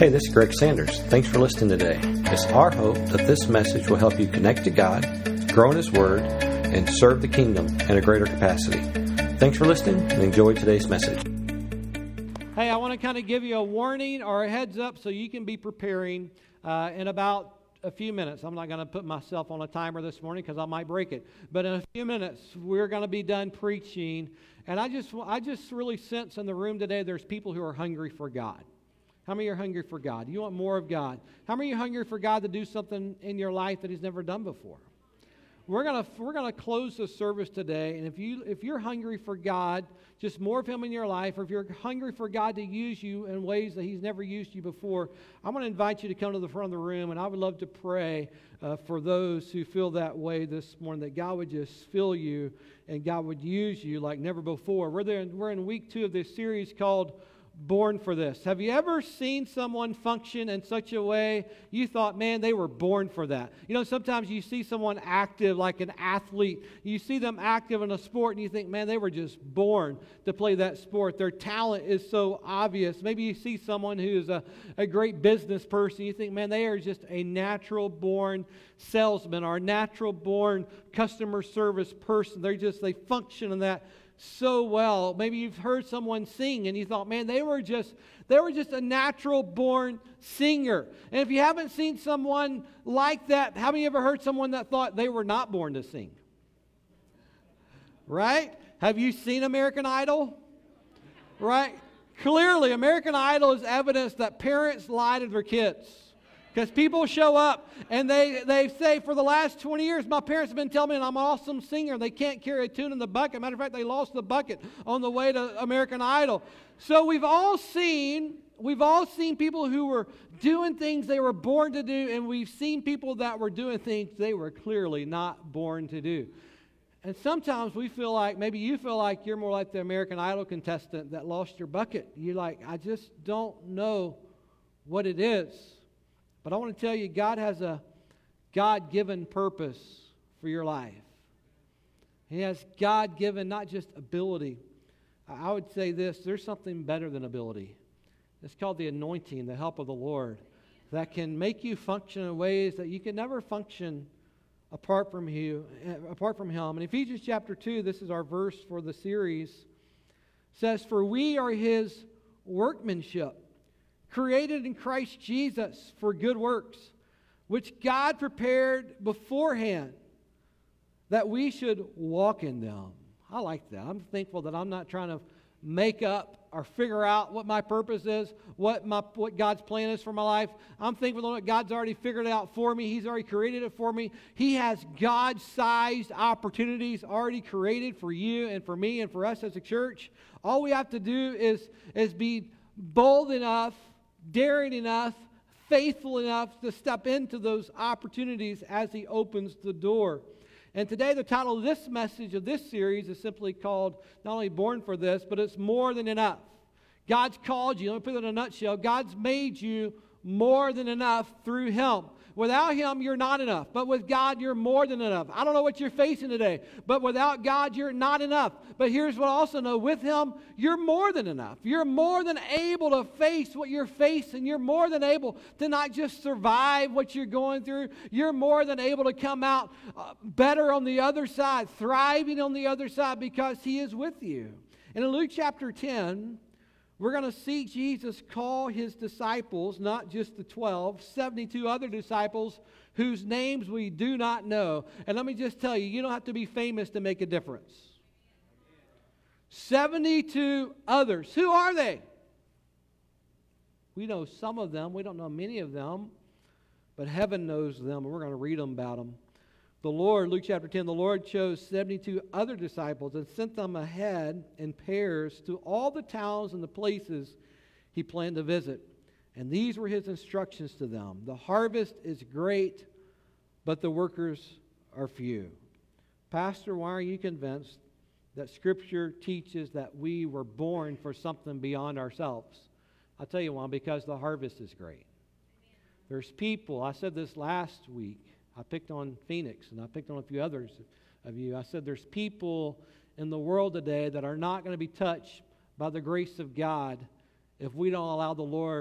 Hey, this is Greg Sanders. Thanks for listening today. It's our hope that this message will help you connect to God, grow in His Word, and serve the kingdom in a greater capacity. Thanks for listening and enjoy today's message. Hey, I want to kind of give you a warning or a heads up so you can be preparing in about a few minutes. I'm not going to put myself on a timer this morning because I might break it. But in a few minutes, we're going to be done preaching. And I just really sense in the room today there's people who are hungry for God. How many are hungry for God? You want more of God? How many are hungry for God to do something in your life that He's never done before? We're gonna close the service today, and if you're hungry for God, just more of Him in your life, or if you're hungry for God to use you in ways that He's never used you before, I'm going to invite you to come to the front of the room, and I would love to pray for those who feel that way this morning, that God would just fill you and God would use you like never before. We're in week 2 of this series called Born for This. Have you ever seen someone function in such a way you thought, man, they were born for that? You know, sometimes you see someone active like an athlete. You see them active in a sport and you think, man, they were just born to play that sport. Their talent is so obvious. Maybe you see someone who is a great business person. You think, man, they are just a natural born salesman or a natural born customer service person. They function in that so well. Maybe you've heard someone sing and you thought, man, they were just a natural born singer. And if you haven't seen someone like that, how many ever heard someone that thought they were not born to sing? Right? Have you seen American Idol? Right? Clearly, American Idol is evidence that parents lie to their kids. Because people show up and they say, for the last 20 years, my parents have been telling me I'm an awesome singer. They can't carry a tune in the bucket. Matter of fact, they lost the bucket on the way to American Idol. So we've all seen people who were doing things they were born to do, and we've seen people that were doing things they were clearly not born to do. And sometimes we feel like, maybe you feel like you're more like the American Idol contestant that lost your bucket. You're like, I just don't know what it is. But I want to tell you, God has a God-given purpose for your life. He has God-given, not just ability. I would say this, there's something better than ability. It's called the anointing, the help of the Lord, that can make you function in ways that you can never function apart from Him. In Ephesians chapter 2, this is our verse for the series, says, "For we are His workmanship, created in Christ Jesus for good works, which God prepared beforehand that we should walk in them." I like that. I'm thankful that I'm not trying to make up or figure out what my purpose is, what God's plan is for my life. I'm thankful that God's already figured it out for me. He's already created it for me. He has God-sized opportunities already created for you and for me and for us as a church. All we have to do is be bold enough, daring enough, faithful enough to step into those opportunities as He opens the door. And today the title of this message of this series is simply called not only Born for This, but it's more than enough. God's called you. Let me put it in a nutshell. God's made you more than enough through Him. Without Him, you're not enough. But with God, you're more than enough. I don't know what you're facing today, but without God, you're not enough. But here's what I also know. With Him, you're more than enough. You're more than able to face what you're facing. You're more than able to not just survive what you're going through. You're more than able to come out better on the other side, thriving on the other side because He is with you. And in Luke chapter 10, we're going to see Jesus call His disciples, not just the 12, 72 other disciples whose names we do not know. And let me just tell you, you don't have to be famous to make a difference. 72 others. Who are they? We know some of them. We don't know many of them. But heaven knows them, and we're going to read about them. The Lord, Luke chapter 10, the Lord chose 72 other disciples and sent them ahead in pairs to all the towns and the places He planned to visit. And these were His instructions to them. The harvest is great, but the workers are few. Pastor, why are you convinced that Scripture teaches that we were born for something beyond ourselves? I'll tell you why, because the harvest is great. There's people, I said this last week, I picked on Phoenix, and I picked on a few others of you. I said there's people in the world today that are not going to be touched by the grace of God if we don't allow the Lord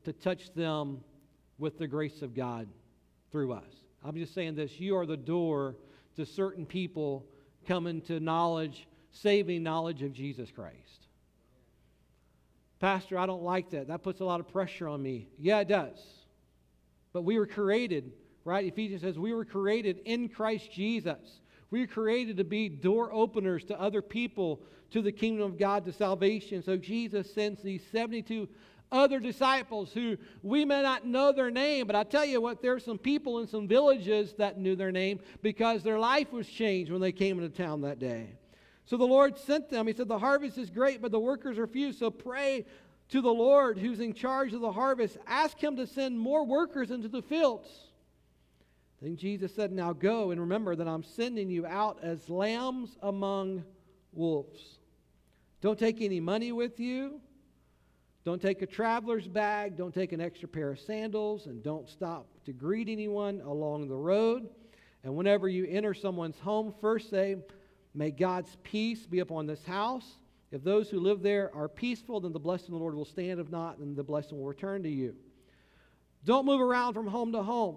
to touch them with the grace of God through us. I'm just saying this. You are the door to certain people coming to knowledge, saving knowledge of Jesus Christ. Pastor, I don't like that. That puts a lot of pressure on me. Yeah, it does. But we were created, right? Ephesians says we were created in Christ Jesus. We were created to be door openers to other people, to the kingdom of God, to salvation. So Jesus sends these 72 other disciples who we may not know their name, but I tell you what, there's some people in some villages that knew their name because their life was changed when they came into town that day. So the Lord sent them. He said, the harvest is great, but the workers are few. So pray to the Lord who's in charge of the harvest. Ask him to send more workers into the fields. Then Jesus said, now go and remember that I'm sending you out as lambs among wolves. Don't take any money with you. Don't take a traveler's bag. Don't take an extra pair of sandals. And don't stop to greet anyone along the road. And whenever you enter someone's home, first say, may God's peace be upon this house. If those who live there are peaceful, then the blessing of the Lord will stand. If not, then the blessing will return to you. Don't move around from home to home.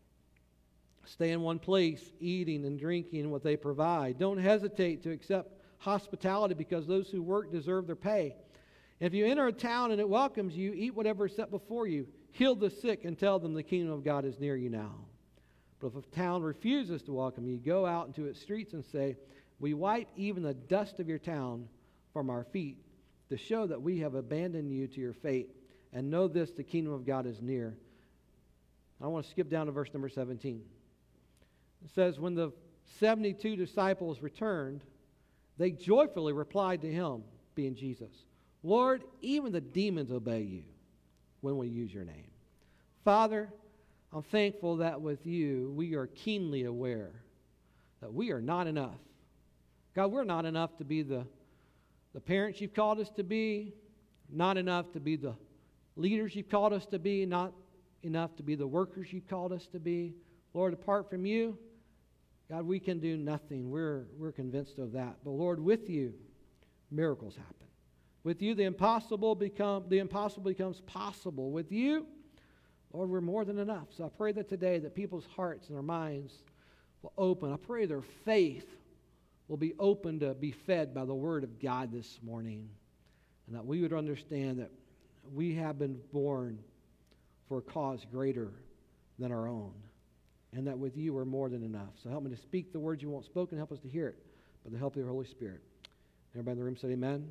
Stay in one place, eating and drinking what they provide. Don't hesitate to accept hospitality because those who work deserve their pay. If you enter a town and it welcomes you, eat whatever is set before you. Heal the sick and tell them the kingdom of God is near you now. But if a town refuses to welcome you, go out into its streets and say, we wipe even the dust of your town from our feet to show that we have abandoned you to your fate. And know this, the kingdom of God is near. I want to skip down to verse number 17. It says, when the 72 disciples returned, they joyfully replied to him, being Jesus, Lord, even the demons obey you when we use your name. Father, I'm thankful that with you, we are keenly aware that we are not enough. God, we're not enough to be the parents you've called us to be, not enough to be the leaders you've called us to be, not enough to be the workers you've called us to be. Lord, apart from you, God, we can do nothing. We're convinced of that. But Lord, with you, miracles happen. With you, the impossible becomes possible. With you, Lord, we're more than enough. So I pray that today that people's hearts and their minds will open. I pray their faith will be open to be fed by the Word of God this morning. And that we would understand that we have been born for a cause greater than our own. And that with you we're more than enough. So help me to speak the words you want spoken. Help us to hear it by the help of the Holy Spirit. Everybody in the room say amen.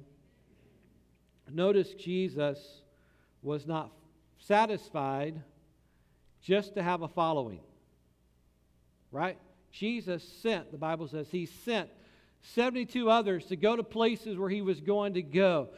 Notice Jesus was not satisfied just to have a following. Right? Jesus sent, the Bible says, he sent 72 others to go to places where he was going to go.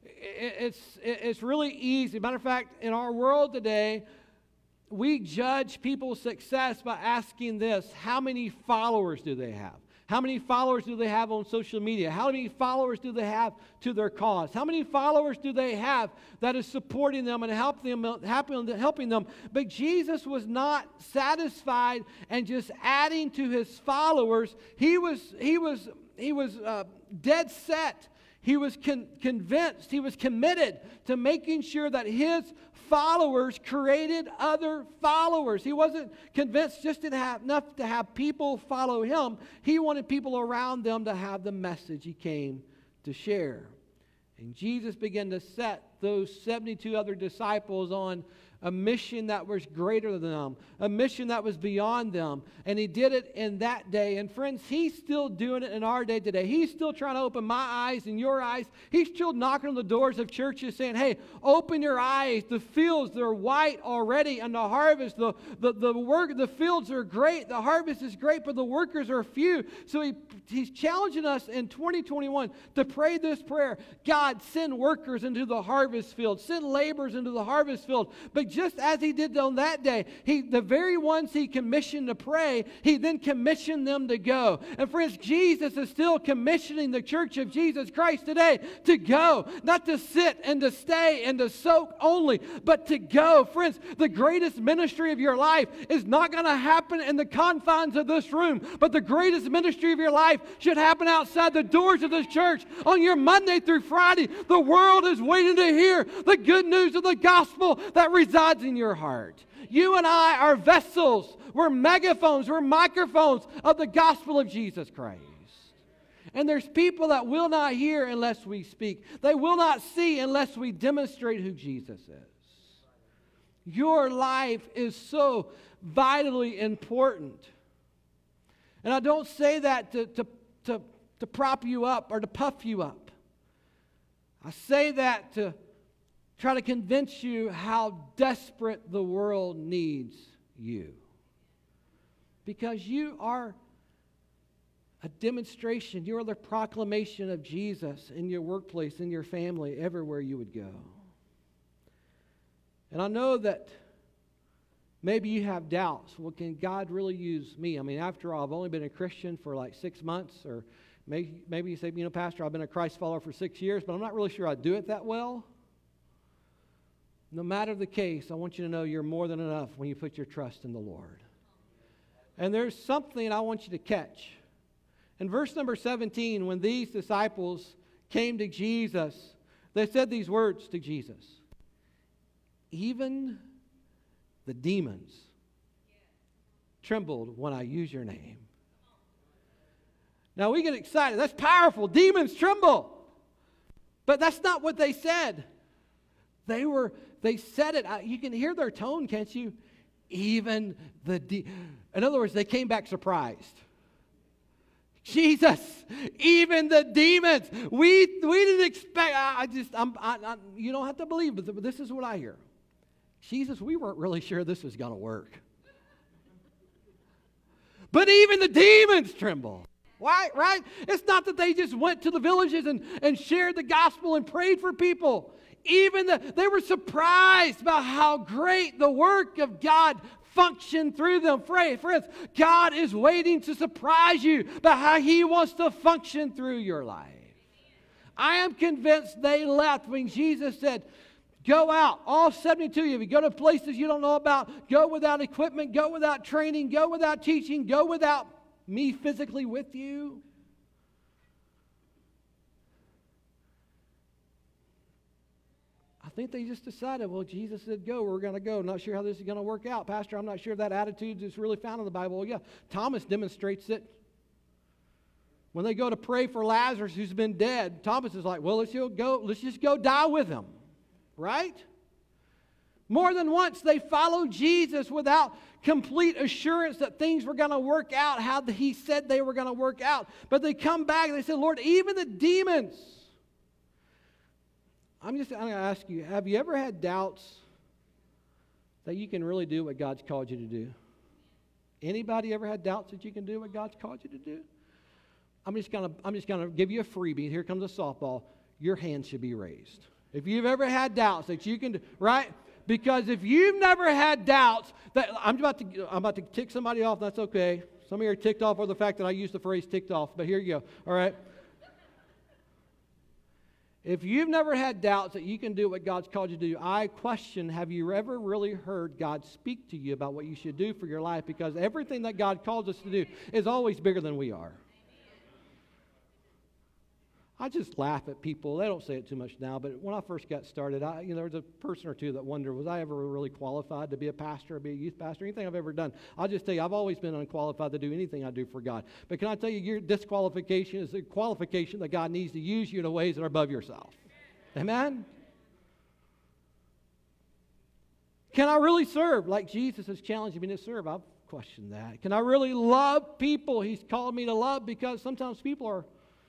It's really easy. Matter of fact, in our world today, we judge people's success by asking this: how many followers do they have? How many followers do they have on social media? How many followers do they have to their cause? How many followers do they have that is supporting them and helping them? But Jesus was not satisfied and just adding to his followers. He was dead set. He was convinced. He was committed to making sure that his followers created other followers. He wasn't convinced just enough to have people follow him. He wanted people around them to have the message he came to share. And Jesus began to set those 72 other disciples on a mission that was greater than them, a mission that was beyond them. And he did it in that day. And friends, he's still doing it in our day today. He's still trying to open my eyes and your eyes. He's still knocking on the doors of churches saying, hey, open your eyes. The fields, they're white already, and the harvest, the fields are great. The harvest is great, but the workers are few. So he's challenging us in 2021 to pray this prayer: God, send workers into the harvest field. Send laborers into the harvest field. But just as he did on that day, the very ones he commissioned to pray, he then commissioned them to go. And friends, Jesus is still commissioning the church of Jesus Christ today to go. Not to sit and to stay and to soak only, but to go. Friends, the greatest ministry of your life is not going to happen in the confines of this room, but the greatest ministry of your life should happen outside the doors of this church on your Monday through Friday. The world is waiting to hear the good news of the gospel that resides in your heart. You and I are vessels. We're megaphones. We're microphones of the gospel of Jesus Christ. And there's people that will not hear unless we speak. They will not see unless we demonstrate who Jesus is. Your life is so vitally important. And I don't say that to prop you up or to puff you up. I say that to try to convince you how desperate the world needs you. Because you are a demonstration, you are the proclamation of Jesus in your workplace, in your family, everywhere you would go. And I know that maybe you have doubts. Well, can God really use me? I mean, after all, I've only been a Christian for like 6 months, or maybe you say, Pastor, I've been a Christ follower for 6 years, but I'm not really sure I do it that well. No matter the case, I want you to know you're more than enough when you put your trust in the Lord. And there's something I want you to catch. In verse number 17, when these disciples came to Jesus, they said these words to Jesus. Even the demons trembled when I use your name. Now we get excited. That's powerful. Demons tremble. But that's not what they said. They said it. You can hear their tone, can't you? Even in other words, they came back surprised. Jesus, even the demons. We didn't expect. You don't have to believe, but this is what I hear. Jesus, we weren't really sure this was going to work. But even the demons tremble. Why? Right? It's not that they just went to the villages and shared the gospel and prayed for people. They were surprised about how great the work of God functioned through them. Friends, God is waiting to surprise you about how He wants to function through your life. I am convinced they left when Jesus said, go out, all 72 of you. Go to places you don't know about. Go without equipment. Go without training. Go without teaching. Go without me physically with you. I think they just decided, well, Jesus said go, we're going to go. Not sure how this is going to work out. Pastor, I'm not sure if that attitude is really found in the Bible. Well, yeah, Thomas demonstrates it. When they go to pray for Lazarus who's been dead, Thomas is like, well, let's just go die with him. Right? More than once, they followed Jesus without complete assurance that things were going to work out how He said they were going to work out. But they come back and they said, Lord, even the demons. I'm going to ask you, have you ever had doubts that you can really do what God's called you to do? Anybody ever had doubts that you can do what God's called you to do? I'm just gonna give you a freebie. Here comes a softball. Your hand should be raised. If you've ever had doubts that you can do, right? Because if you've never had doubts that I'm about to tick somebody off, that's okay. Some of you are ticked off over the fact that I used the phrase ticked off, but here you go. All right. If you've never had doubts that you can do what God's called you to do, I question, have you ever really heard God speak to you about what you should do for your life? Because everything that God calls us to do is always bigger than we are. I just laugh at people. They don't say it too much now, but when I first got started, there was a person or two that wondered, was I ever really qualified to be a pastor or be a youth pastor? Anything I've ever done. I'll just tell you, I've always been unqualified to do anything I do for God. But can I tell you, your disqualification is a qualification that God needs to use you in ways that are above yourself. Amen? Can I really serve like Jesus has challenged me to serve? I've questioned that. Can I really love people He's called me to love? Because sometimes people are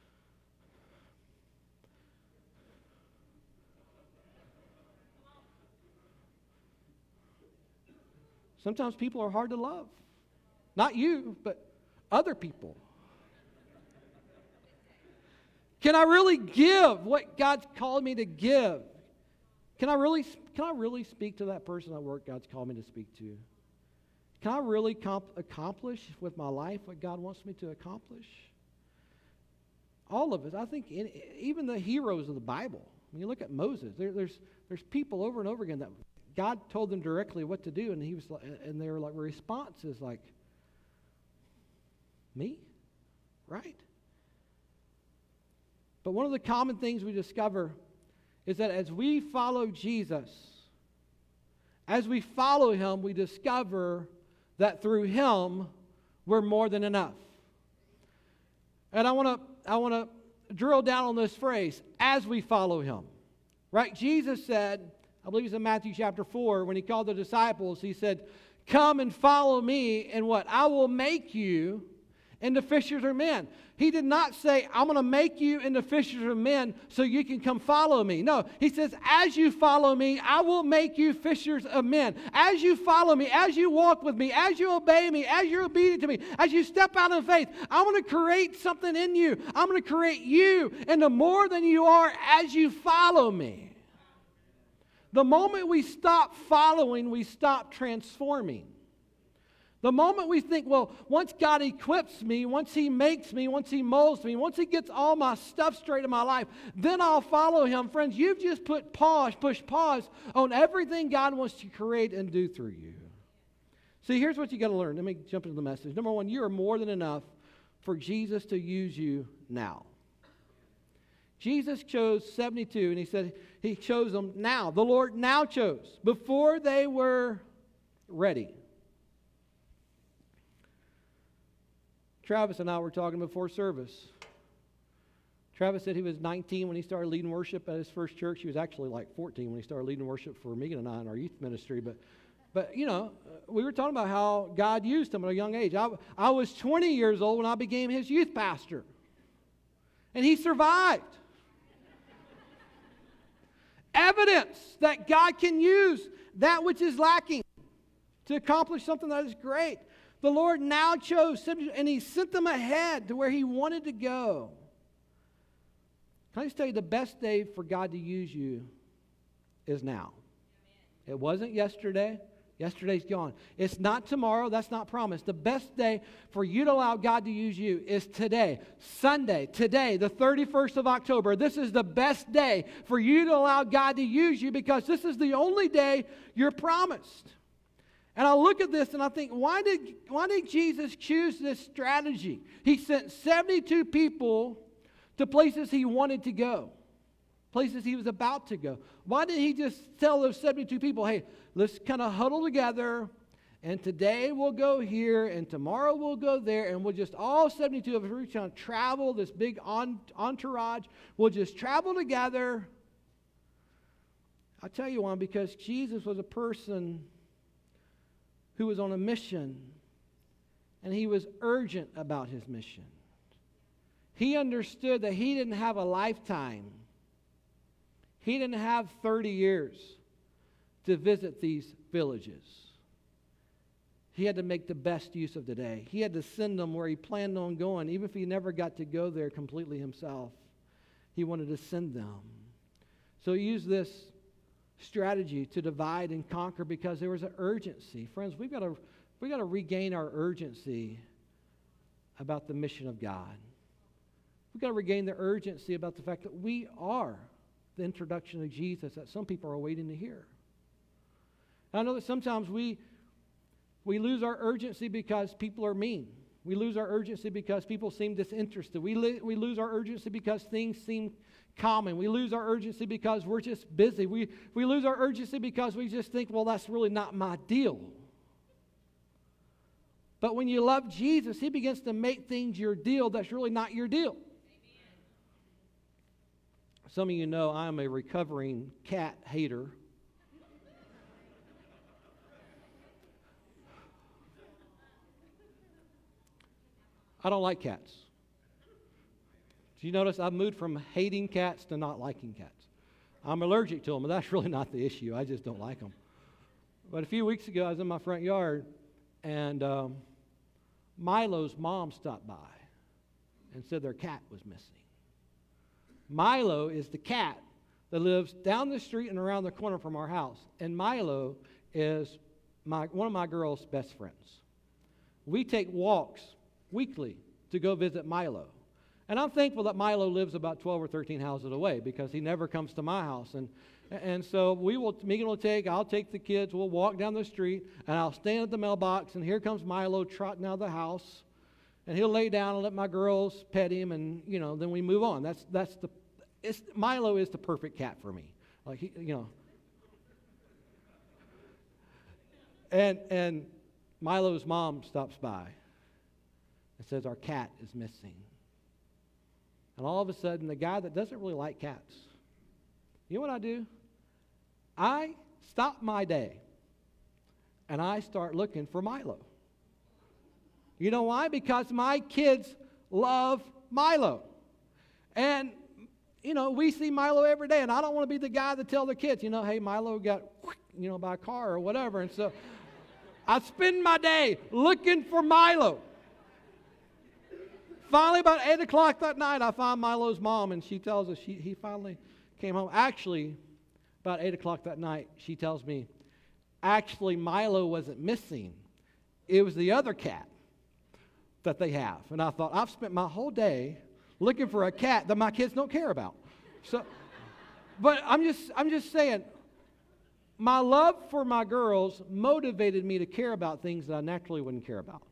hard to love. Not you, but other people. Can I really give what God's called me to give? Can I really speak to that person at work God's called me to speak to? Can I really accomplish with my life what God wants me to accomplish? All of it. I think even the heroes of the Bible. When you look at Moses, there's people over and over again that God told them directly what to do, and their response is like, me? Right? But one of the common things we discover is that as we follow Jesus, as we follow him, we discover that through him, we're more than enough. And I want to drill down on this phrase, as we follow him. Right? Jesus said, I believe it's in Matthew chapter 4, when he called the disciples, he said, come and follow me, and what? I will make you into fishers of men. He did not say, I'm going to make you into fishers of men so you can come follow me. No, he says, as you follow me, I will make you fishers of men. As you follow me, as you walk with me, as you obey me, as you're obedient to me, as you step out in faith, I'm going to create something in you. I'm going to create you into more than you are as you follow me. The moment we stop following, we stop transforming. The moment we think, well, once God equips me, once he makes me, once he molds me, once he gets all my stuff straight in my life, then I'll follow him. Friends, you've just pushed pause on everything God wants to create and do through you. See, here's what you got to learn. Let me jump into the message. Number one, you are more than enough for Jesus to use you now. Jesus chose 72, and he said he chose them now. The Lord now chose, before they were ready. Travis and I were talking before service. Travis said he was 19 when he started leading worship at his first church. He was actually like 14 when he started leading worship for Megan and I in our youth ministry. But you know, we were talking about how God used him at a young age. I was 20 years old when I became his youth pastor. And he survived. Evidence that God can use that which is lacking to accomplish something that is great. The Lord now chose, and he sent them ahead to where he wanted to go. Can I just tell you, the best day for God to use you is now. It wasn't yesterday. Yesterday's gone. It's not tomorrow. That's not promised. The best day for you to allow God to use you is today. Sunday, today, the 31st of October. This is the best day for you to allow God to use you, because this is the only day you're promised. And I look at this and I think, why did Jesus choose this strategy? He sent 72 people to places he wanted to go, places he was about to go. Why didn't he just tell those 72 people, hey, let's kind of huddle together, and today we'll go here, and tomorrow we'll go there, and we'll just, all 72 of us, we're trying to travel, this big entourage, we'll just travel together. I'll tell you why, because Jesus was a person who was on a mission, and he was urgent about his mission. He understood that he didn't have a lifetime. He didn't have 30 years to visit these villages. He had to make the best use of the day. He had to send them where he planned on going, even if he never got to go there completely himself. He wanted to send them. So he used this strategy to divide and conquer because there was an urgency. Friends, we've got to regain our urgency about the mission of God. We've got to regain the urgency about the fact that we are the introduction of Jesus that some people are waiting to hear. And I know that sometimes we lose our urgency because people are mean. We lose our urgency because people seem disinterested. We lose our urgency because things seem common. We lose our urgency because we're just busy. We lose our urgency because we just think, well, that's really not my deal. But when you love Jesus, he begins to make things your deal that's really not your deal. Amen. Some of you know I am a recovering cat hater. I don't like cats. Do you notice I've moved from hating cats to not liking cats? I'm allergic to them, but that's really not the issue. I just don't like them. But a few weeks ago, I was in my front yard, and Milo's mom stopped by and said their cat was missing. Milo is the cat that lives down the street and around the corner from our house, and Milo is one of my girls' best friends. We take walks weekly to go visit Milo. And I'm thankful that Milo lives about 12 or 13 houses away, because he never comes to my house. And so I'll take the kids, we'll walk down the street, and I'll stand at the mailbox, and here comes Milo trotting out of the house, and he'll lay down and let my girls pet him, and then we move on. Milo is the perfect cat for me. Like, And Milo's mom stops by and says, our cat is missing. And all of a sudden, the guy that doesn't really like cats, you know what I do? I stop my day and I start looking for Milo. You know why? Because my kids love Milo. And, we see Milo every day, and I don't want to be the guy that tell the kids, hey, Milo got, by a car or whatever. And so I spend my day looking for Milo. Finally, about 8 o'clock that night, I find Milo's mom, and she tells us he finally came home. Actually, about 8 o'clock that night, she tells me, actually, Milo wasn't missing. It was the other cat that they have. And I thought, I've spent my whole day looking for a cat that my kids don't care about. So, but I'm just saying, my love for my girls motivated me to care about things that I naturally wouldn't care about.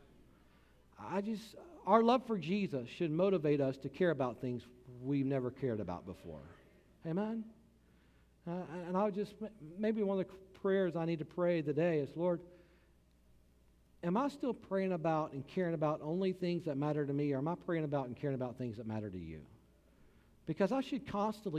Our love for Jesus should motivate us to care about things we've never cared about before. Amen? And I would maybe one of the prayers I need to pray today is, Lord, am I still praying about and caring about only things that matter to me, or am I praying about and caring about things that matter to you? Because I should constantly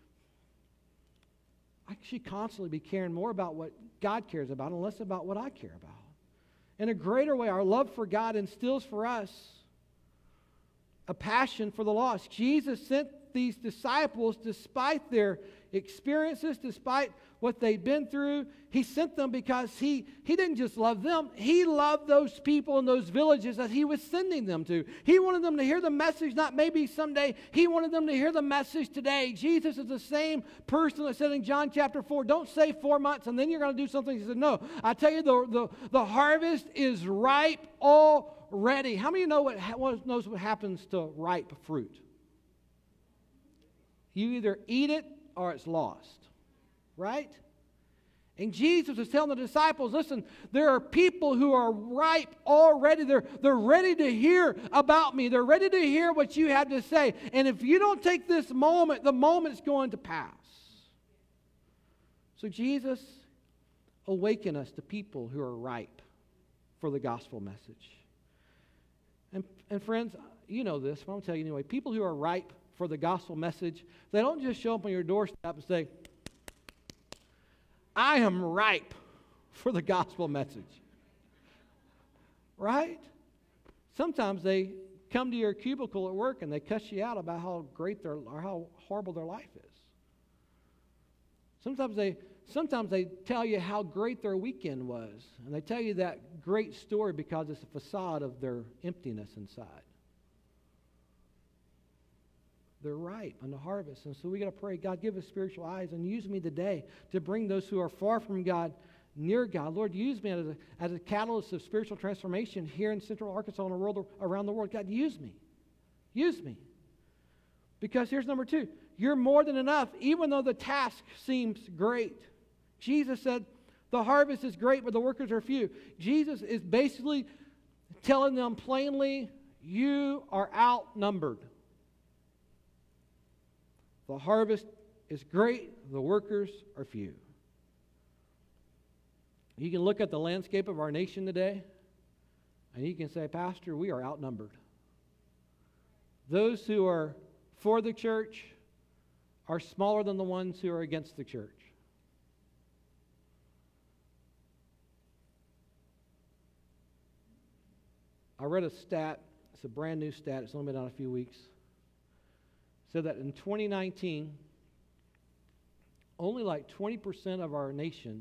be caring more about what God cares about and less about what I care about. In a greater way, our love for God instills for us a passion for the lost. Jesus sent these disciples, despite their experiences, despite what they'd been through. He sent them because he didn't just love them. He loved those people in those villages that he was sending them to. He wanted them to hear the message, not maybe someday. He wanted them to hear the message today. Jesus is the same person that said in John chapter 4, don't say 4 months and then you're going to do something. He said, no, I tell you, the harvest is ripe already. How many of you knows what happens to ripe fruit? You either eat it or it's lost. Right? And Jesus is telling the disciples, listen, there are people who are ripe already. They're ready to hear about me. They're ready to hear what you have to say. And if you don't take this moment, the moment's going to pass. So Jesus, awaken us to people who are ripe for the gospel message. And friends, you know this, but I'm going to tell you anyway. People who are ripe for the gospel message, they don't just show up on your doorstep and say, I am ripe for the gospel message. Right? Sometimes they come to your cubicle at work and they cuss you out about how great or how horrible their life is. Sometimes they tell you how great their weekend was, and they tell you that great story because it's a facade of their emptiness inside. They're ripe on the harvest. And so we got to pray, God, give us spiritual eyes and use me today to bring those who are far from God near God. Lord, use me as a catalyst of spiritual transformation here in Central Arkansas and around the world. God, use me. Use me. Because here's number 2. You're more than enough, even though the task seems great. Jesus said, the harvest is great, but the workers are few. Jesus is basically telling them plainly, you are outnumbered. The harvest is great, the workers are few. You can look at the landscape of our nation today, and you can say, Pastor, we are outnumbered. Those who are for the church are smaller than the ones who are against the church. I read a stat, it's a brand new stat, it's only been out a few weeks. Said that in 2019, only like 20% of our nation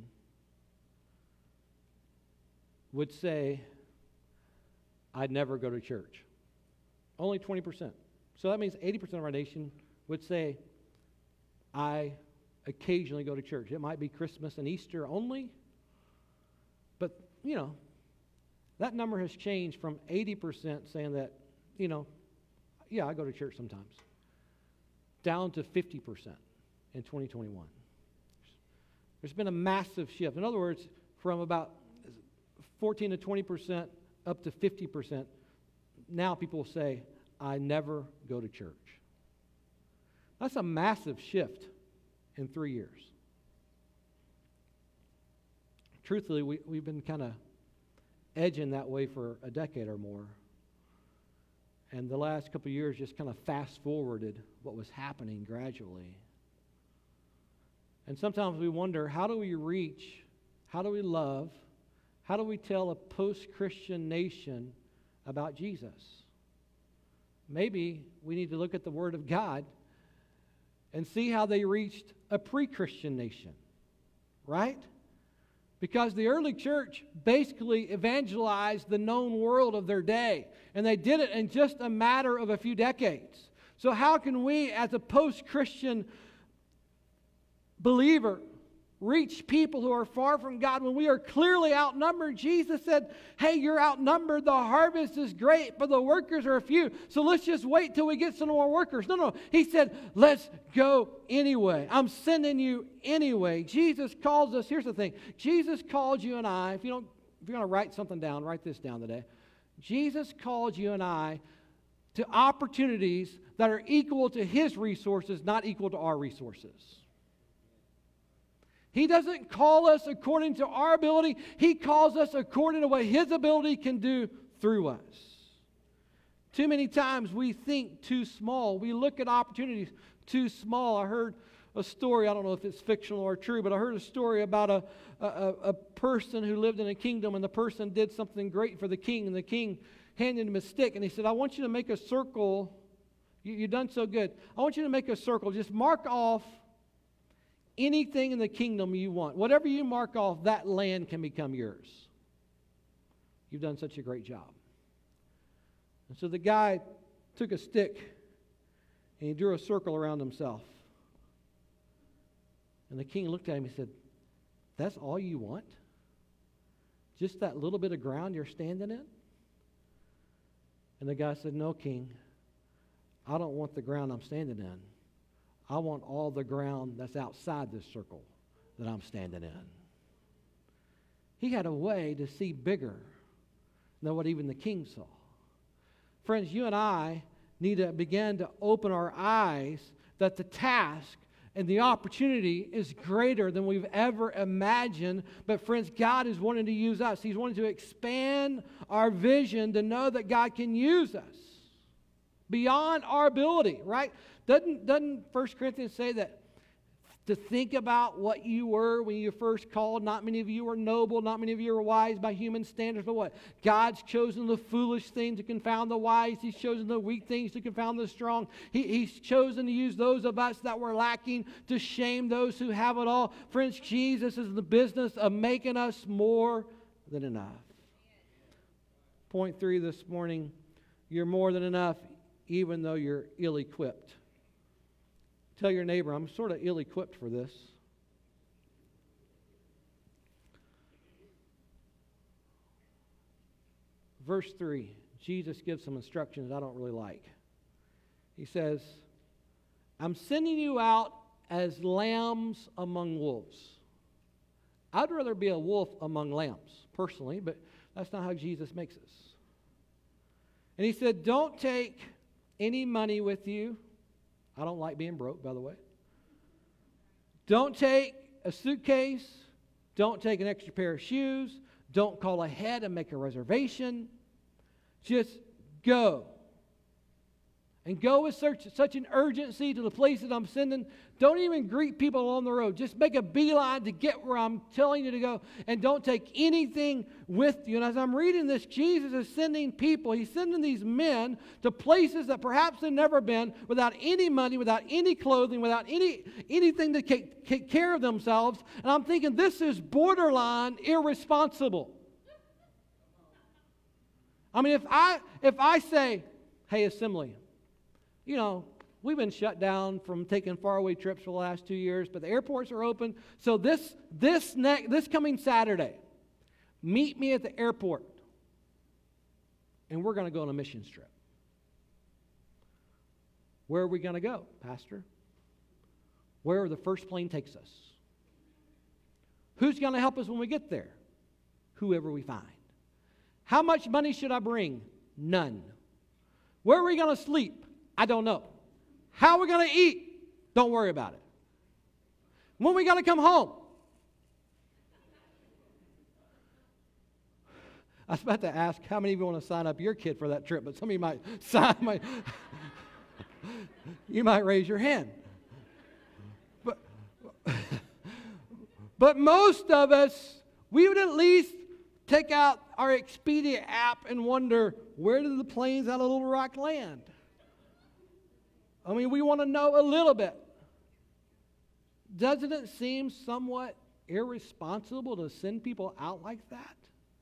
would say, I'd never go to church. Only 20%. So that means 80% of our nation would say, I occasionally go to church. It might be Christmas and Easter only, but, that number has changed from 80% saying that, I go to church sometimes, down to 50% in 2021. There's been a massive shift. In other words, from about 14 to 20% up to 50%, now people say, I never go to church. That's a massive shift in 3 years. Truthfully, we've been kind of edging that way for a decade or more. And the last couple of years just kind of fast-forwarded what was happening gradually. And sometimes we wonder, how do we reach, how do we love, how do we tell a post-Christian nation about Jesus? Maybe we need to look at the Word of God and see how they reached a pre-Christian nation, right? Because the early church basically evangelized the known world of their day, and they did it in just a matter of a few decades. So how can we, as a post-Christian believer, reach people who are far from God when we are clearly outnumbered? Jesus said, hey, you're outnumbered. The harvest is great, but the workers are few. So let's just wait till we get some more workers. No. He said, let's go anyway. I'm sending you anyway. Jesus calls us. Here's the thing. Jesus called you and I. If you're going to write something down, write this down today. Jesus called you and I to opportunities that are equal to His resources, not equal to our resources. He doesn't call us according to our ability. He calls us according to what His ability can do through us. Too many times we think too small. We look at opportunities too small. I heard a story, I don't know if it's fictional or true, but I heard a story about a person who lived in a kingdom, and the person did something great for the king, and the king handed him a stick, and he said, I want you to make a circle. You've done so good. I want you to make a circle. Just mark off anything in the kingdom you want. Whatever you mark off, that land can become yours. You've done such a great job. And so the guy took a stick and he drew a circle around himself. And the king looked at him and said, that's all you want? Just that little bit of ground you're standing in? And the guy said, no, king, I don't want the ground I'm standing in. I want all the ground that's outside this circle that I'm standing in. He had a way to see bigger than what even the king saw. Friends, you and I need to begin to open our eyes that the task and the opportunity is greater than we've ever imagined. But friends, God is wanting to use us. He's wanting to expand our vision to know that God can use us beyond our ability, right? Doesn't 1 Corinthians say that to think about what you were when you first called? Not many of you were noble, not many of you were wise by human standards, but what? God's chosen the foolish things to confound the wise. He's chosen the weak things to confound the strong. He's chosen to use those of us that were lacking to shame those who have it all. Friends, Jesus is in the business of making us more than enough. Point 3 this morning, you're more than enough even though you're ill-equipped. Tell your neighbor, I'm sort of ill-equipped for this. Verse 3, Jesus gives some instructions I don't really like. He says, I'm sending you out as lambs among wolves. I'd rather be a wolf among lambs, personally, but that's not how Jesus makes us. And he said, don't take any money with you. I don't like being broke, by the way. Don't take a suitcase. Don't take an extra pair of shoes. Don't call ahead and make a reservation. Just go. And go with such an urgency to the place that I'm sending. Don't even greet people on the road. Just make a beeline to get where I'm telling you to go. And don't take anything with you. And as I'm reading this, Jesus is sending people. He's sending these men to places that perhaps they've never been, without any money, without any clothing, without anything to take care of themselves. And I'm thinking, this is borderline irresponsible. I mean, if I say, hey, assembly, you know, we've been shut down from taking faraway trips for the last 2 years, but the airports are open. So this coming Saturday, meet me at the airport, and we're going to go on a mission trip. Where are we going to go, Pastor? Where the first plane takes us. Who's going to help us when we get there? Whoever we find. How much money should I bring? None. Where are we going to sleep? I don't know. How are we going to eat? Don't worry about it. When are we going to come home? I was about to ask how many of you want to sign up your kid for that trip, but some of you might you might raise your hand. But most of us, we would at least take out our Expedia app and wonder, where did the planes out of Little Rock land? I mean, we want to know a little bit. Doesn't it seem somewhat irresponsible to send people out like that?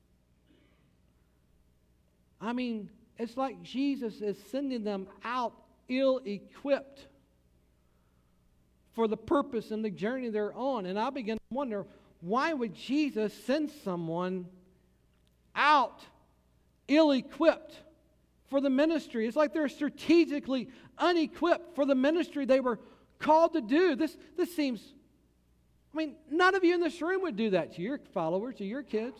I mean, it's like Jesus is sending them out ill-equipped for the purpose and the journey they're on. And I begin to wonder, why would Jesus send someone out ill-equipped for the ministry? It's like they're strategically unequipped for the ministry they were called to do. This seems, I mean, none of you in this room would do that to your followers, to your kids.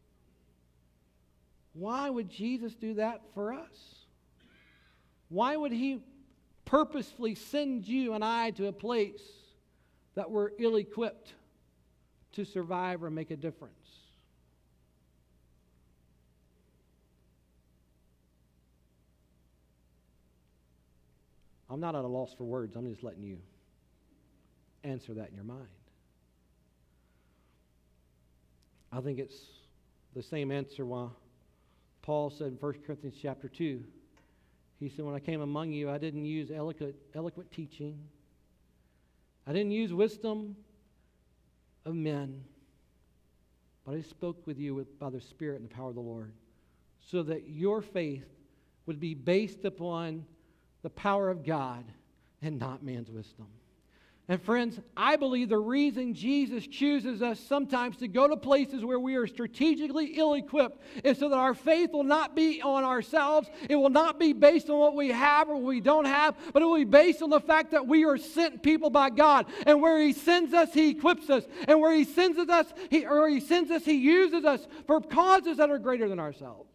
Why would Jesus do that for us? Why would He purposefully send you and I to a place that we're ill-equipped to survive or make a difference? I'm not at a loss for words. I'm just letting you answer that in your mind. I think it's the same answer why Paul said in 1 Corinthians chapter 2, he said, when I came among you, I didn't use eloquent teaching. I didn't use wisdom of men, but I spoke with you by the Spirit and the power of the Lord, so that your faith would be based upon the power of God and not man's wisdom. And friends, I believe the reason Jesus chooses us sometimes to go to places where we are strategically ill-equipped is so that our faith will not be on ourselves. It will not be based on what we have or what we don't have, but it will be based on the fact that we are sent people by God. And where He sends us, He equips us. And where He sends us, He uses us for causes that are greater than ourselves.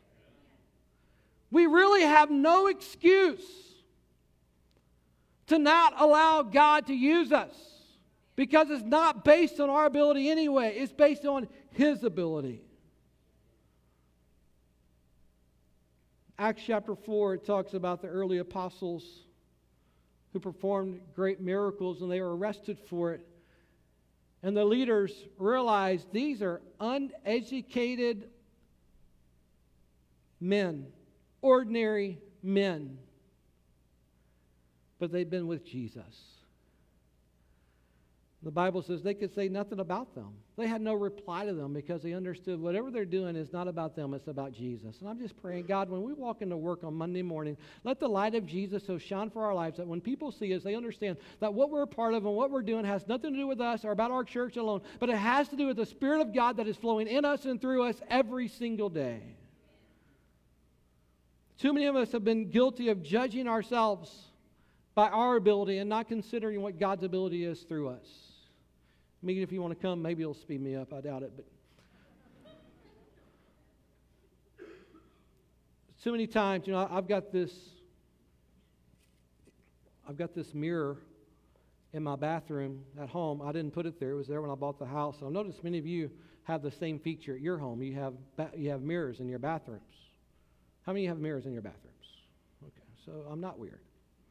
We really have no excuse to not allow God to use us, because it's not based on our ability anyway. It's based on His ability. Acts chapter 4, it talks about the early apostles who performed great miracles, and they were arrested for it. And the leaders realized these are uneducated men, ordinary men. But they'd been with Jesus. The Bible says they could say nothing about them. They had no reply to them because they understood whatever they're doing is not about them, it's about Jesus. And I'm just praying, God, when we walk into work on Monday morning, let the light of Jesus so shine for our lives that when people see us, they understand that what we're a part of and what we're doing has nothing to do with us or about our church alone, but it has to do with the Spirit of God that is flowing in us and through us every single day. Too many of us have been guilty of judging ourselves by our ability and not considering what God's ability is through us. Megan, if you want to come, maybe you'll speed me up. I doubt it. But so many times, I've got this mirror in my bathroom at home. I didn't put it there. It was there when I bought the house. I've noticed many of you have the same feature at your home. You have mirrors in your bathrooms. How many have mirrors in your bathrooms? Okay, so I'm not weird.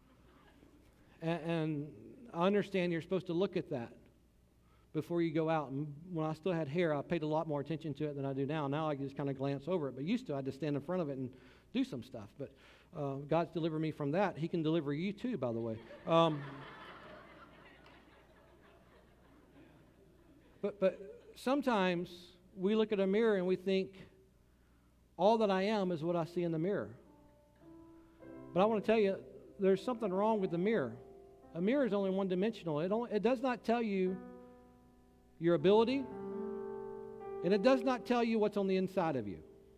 And I understand you're supposed to look at that before you go out. And when I still had hair, I paid a lot more attention to it than I do now. Now I just kind of glance over it. But used to, I had to stand in front of it and do some stuff. But God's delivered me from that. He can deliver you too, by the way. But sometimes we look at a mirror and we think, all that I am is what I see in the mirror. But I want to tell you, there's something wrong with the mirror. A mirror is only one-dimensional. It does not tell you your ability, and it does not tell you what's on the inside of you.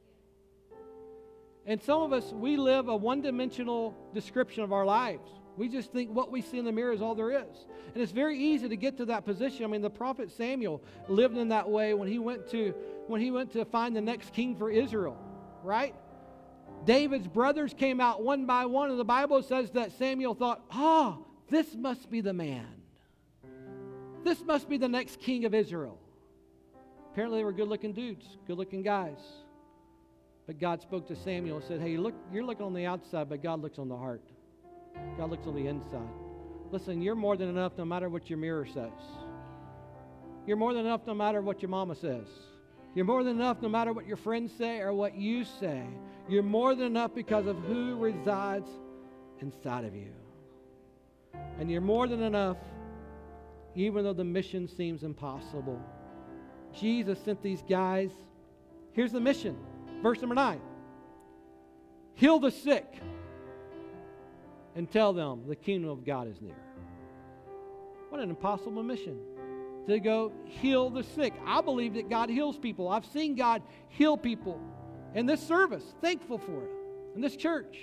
And some of us, we live a one-dimensional description of our lives. We just think what we see in the mirror is all there is. And it's very easy to get to that position. I mean, the prophet Samuel lived in that way when he went to find the next king for Israel, right? David's brothers came out one by one, and the Bible says that Samuel thought, this must be the man. this must be the next king of Israel. Apparently they were good-looking dudes, good-looking guys. But God spoke to Samuel and said, hey, look, you're looking on the outside, but God looks on the heart. God looks on the inside. Listen, you're more than enough no matter what your mirror says. You're more than enough no matter what your mama says. You're more than enough no matter what your friends say or what you say. You're more than enough because of who resides inside of you. And you're more than enough even though the mission seems impossible. Jesus sent these guys. Here's the mission. Verse number 9. Heal the sick and tell them the kingdom of God is near. What an impossible mission. To go heal the sick. I believe that God heals people. I've seen God heal people in this service. Thankful for it. In this church.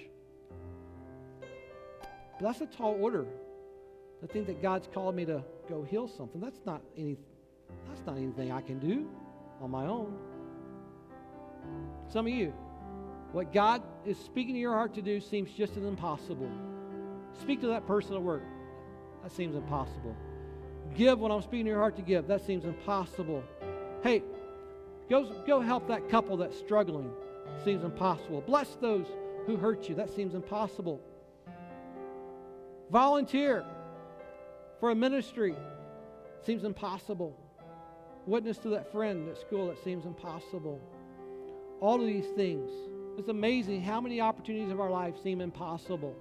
But that's a tall order. To think that God's called me to go heal something. That's not anything I can do on my own. Some of you, what God is speaking to your heart to do seems just as impossible. Speak to that person at work. That seems impossible. Give what I'm speaking to your heart to give. That seems impossible. Hey, go help that couple that's struggling. Seems impossible. Bless those who hurt you. That seems impossible. Volunteer for a ministry. Seems impossible. Witness to that friend at school. That seems impossible. All of these things. It's amazing how many opportunities of our life seem impossible.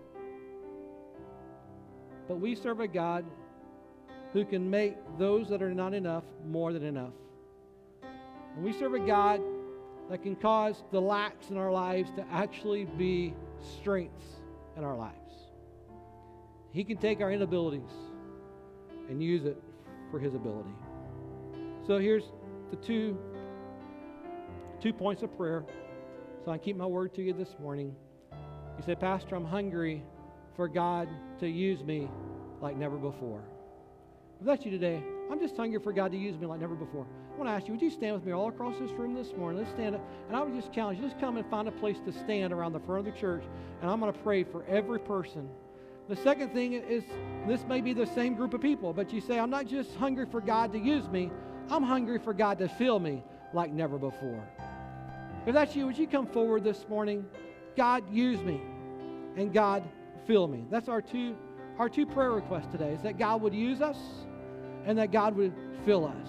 But we serve a God who can make those that are not enough more than enough. And we serve a God that can cause the lacks in our lives to actually be strengths in our lives. He can take our inabilities and use it for His ability. So here's the two points of prayer. So I keep my word to you this morning. You say, Pastor, I'm hungry for God to use me like never before. If that's you today, I'm just hungry for God to use me like never before. I want to ask you, would you stand with me all across this room this morning? Let's stand up. And I would just challenge you, just come and find a place to stand around the front of the church. And I'm going to pray for every person. The second thing is, this may be the same group of people, but you say, I'm not just hungry for God to use me. I'm hungry for God to fill me like never before. If that's you, would you come forward this morning? God, use me. And God, fill me. That's our two prayer requests today, is that God would use us and that God would fill us.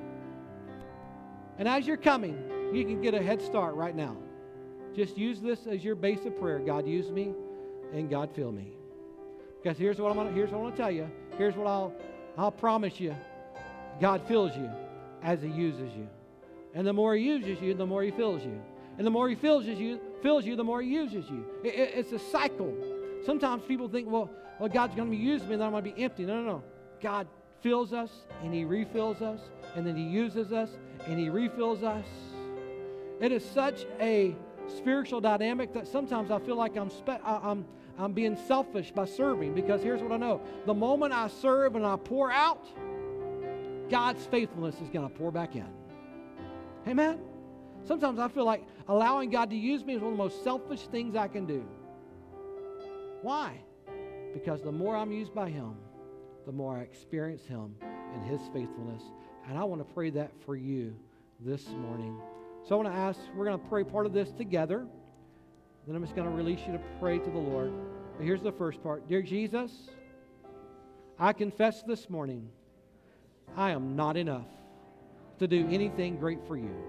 And as you're coming, you can get a head start right now. Just use this as your base of prayer. God, use me and God, fill me. Because here's what I want to tell you. Here's what I'll promise you. God fills you as He uses you. And the more He uses you, the more He fills you. And the more He fills you, the more He uses you. It's a cycle. Sometimes people think, well, God's going to be using me and then I'm going to be empty. No. God fills us and He refills us. And then He uses us and He refills us. It is such a spiritual dynamic that sometimes I feel like I'm being selfish by serving, because here's what I know. The moment I serve and I pour out, God's faithfulness is going to pour back in. Amen? Sometimes I feel like allowing God to use me is one of the most selfish things I can do. Why? Because the more I'm used by Him, the more I experience Him and His faithfulness. And I want to pray that for you this morning. So I want to ask, we're going to pray part of this together. Then I'm just going to release you to pray to the Lord. But here's the first part. Dear Jesus, I confess this morning, I am not enough to do anything great for you.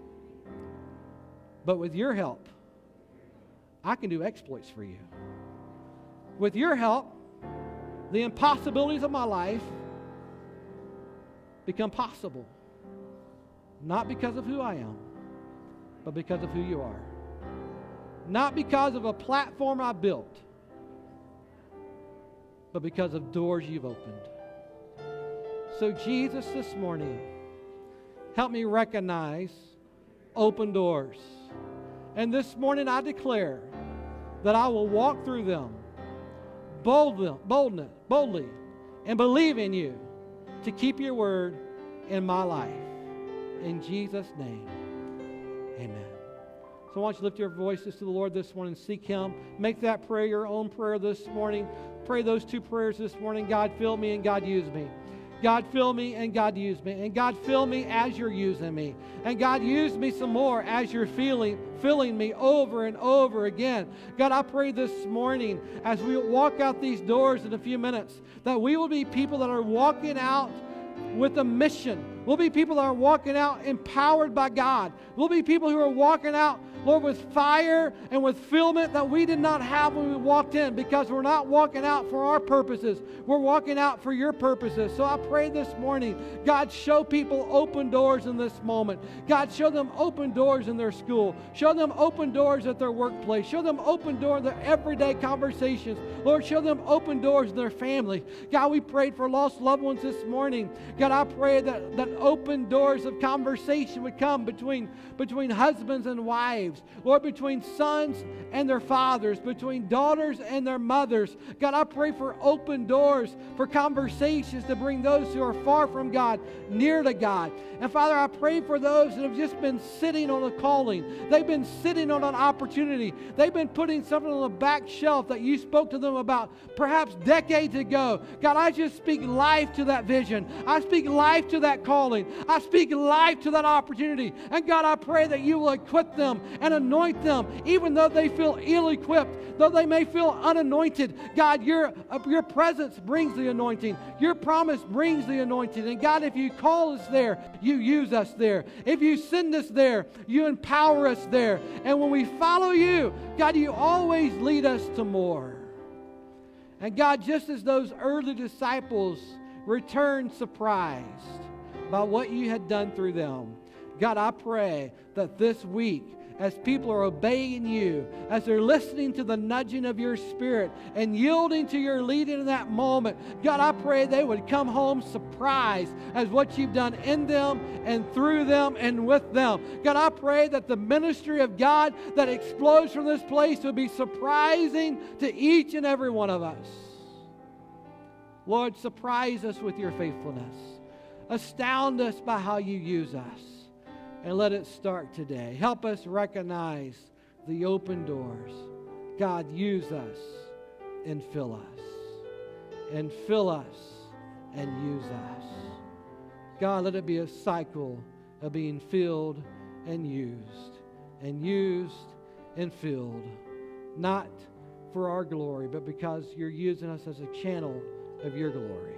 But with your help, I can do exploits for you. With your help, the impossibilities of my life become possible. Not because of who I am, but because of who you are. Not because of a platform I built, but because of doors you've opened. So Jesus, this morning, help me recognize open doors. And this morning I declare that I will walk through them boldly and believe in you to keep your word in my life. In Jesus' name, amen. So I want you to lift your voices to the Lord this morning. Seek Him. Make that prayer your own prayer this morning. Pray those two prayers this morning. God, fill me and God, use me. God, fill me, and God, use me. And God, fill me as you're using me. And God, use me some more as you're filling me over and over again. God, I pray this morning as we walk out these doors in a few minutes that we will be people that are walking out with a mission. We'll be people that are walking out empowered by God. We'll be people who are walking out, Lord, with fire and with fulfillment that we did not have when we walked in, because we're not walking out for our purposes. We're walking out for your purposes. So I pray this morning, God, show people open doors in this moment. God, show them open doors in their school. Show them open doors at their workplace. Show them open doors in their everyday conversations. Lord, show them open doors in their family. God, we prayed for lost loved ones this morning. God, I pray that open doors of conversation would come between husbands and wives. Lord, between sons and their fathers, between daughters and their mothers. God, I pray for open doors for conversations to bring those who are far from God near to God. And Father, I pray for those that have just been sitting on a calling. They've been sitting on an opportunity. They've been putting something on the back shelf that you spoke to them about perhaps decades ago. God, I just speak life to that vision. I speak life to that calling. I speak life to that opportunity. And God, I pray that you will equip them and anoint them, even though they feel ill-equipped, though they may feel unanointed. God, your presence brings the anointing. Your promise brings the anointing. And God, if you call us there, you use us there. If you send us there, you empower us there. And when we follow you, God, you always lead us to more. And God, just as those early disciples returned surprised by what you had done through them, God, I pray that this week, as people are obeying you, as they're listening to the nudging of your Spirit and yielding to your leading in that moment, God, I pray they would come home surprised as what you've done in them and through them and with them. God, I pray that the ministry of God that explodes from this place will be surprising to each and every one of us. Lord, surprise us with your faithfulness. Astound us by how you use us. And let it start today. Help us recognize the open doors. God, use us and fill us. And fill us and use us. God, let it be a cycle of being filled and used and filled. Not for our glory, but because you're using us as a channel of your glory.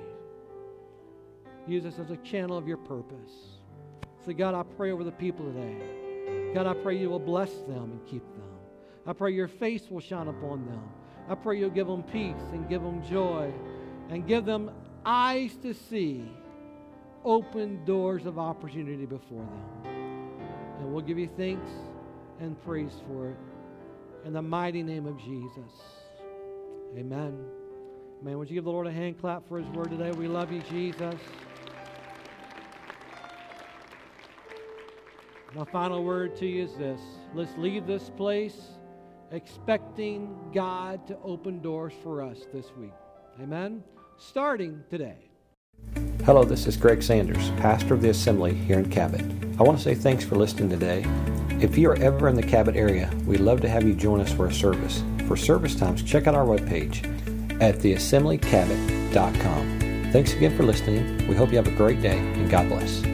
Use us as a channel of your purpose. So God, I pray over the people today. God, I pray you will bless them and keep them. I pray your face will shine upon them. I pray you'll give them peace and give them joy and give them eyes to see open doors of opportunity before them. And we'll give you thanks and praise for it. In the mighty name of Jesus. Amen. Amen. Would you give the Lord a hand clap for his word today? We love you, Jesus. My final word to you is this. Let's leave this place expecting God to open doors for us this week. Amen? Starting today. Hello, this is Greg Sanders, pastor of the Assembly here in Cabot. I want to say thanks for listening today. If you are ever in the Cabot area, we'd love to have you join us for a service. For service times, check out our webpage at theassemblycabot.com. Thanks again for listening. We hope you have a great day, and God bless.